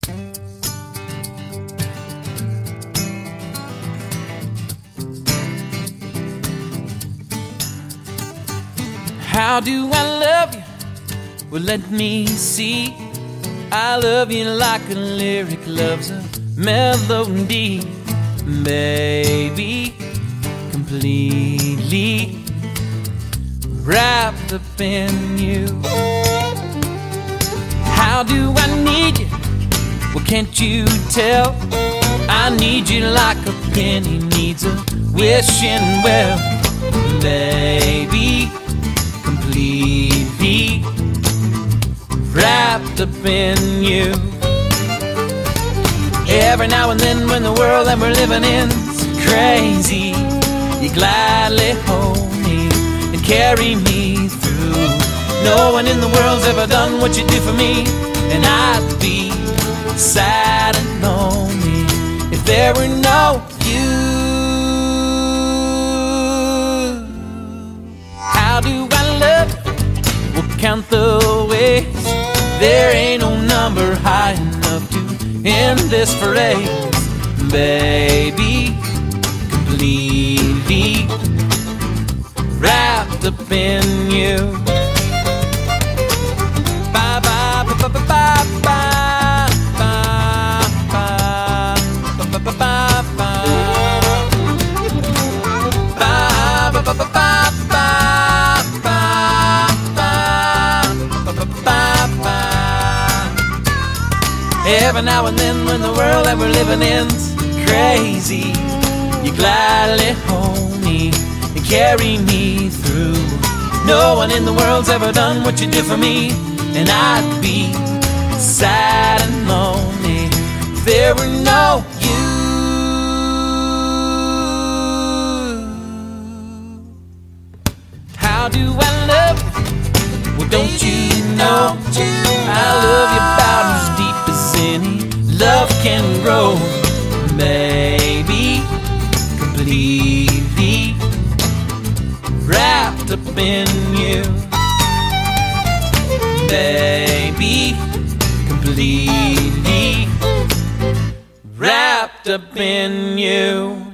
How do I love you? Well, let me see. I love you like a lyric loves a melody, baby, completely wrapped up in you. How do I need you? Well, can't you tell? I need you like a penny needs a wishing well, baby, completely wrapped up in you. Every now and then when the world that we're living in's crazy, you gladly hold me and carry me through. No one in the world's ever done what you do for me, and I'd be sad and lonely if there were no you. How do I love you? We'll count the ways. There ain't no number high enough to end this phrase, baby, completely wrapped up in you. Ba ba ba ba ba ba ba ba ba ba ba ba. Every now and then when the world that we're living in's crazy, you gladly hold me and carry me through. No one in the world's ever done what you did for me, and I'd be sad and lonely if there were no you. How do I love you? Well, don't you know I love you about as deep as any love can grow, baby, completely wrapped up in you, baby, completely wrapped up in you.